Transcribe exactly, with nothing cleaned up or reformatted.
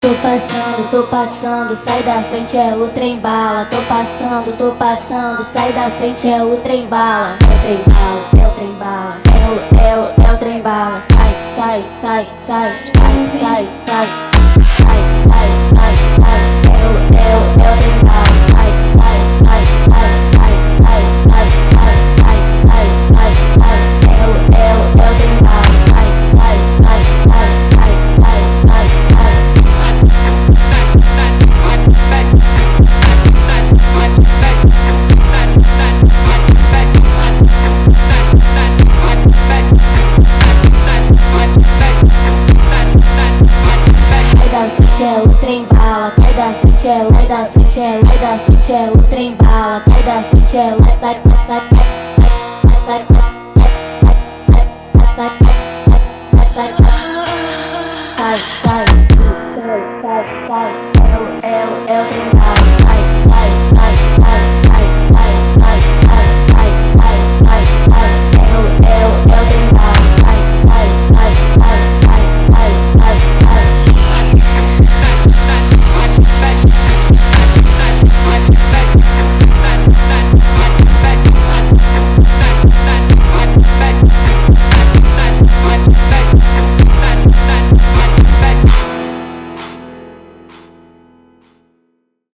Tô passando, tô passando, sai da frente é o trem bala. Tô passando, tô passando, sai da frente é o trem bala. É o trem bala, é o trem bala, é o, é o, é o trem bala. Sai, sai, sai, sai, sai, sai, sai, sai, sai, sai, sai. É o, é o, é o trem bala. Sai, sai, sai, sai, sai, sai, sai, sai, sai, sai, sai, sai. É o, é o, é o trem bala. Sai, sai, sai, sai, sai, sai, sai, sai. É o trem bala, sai da frente é o, sai da frente é o, sai da frente é o trem bala, sai da frente é o, sai, sai, sai, sai, sai, sai.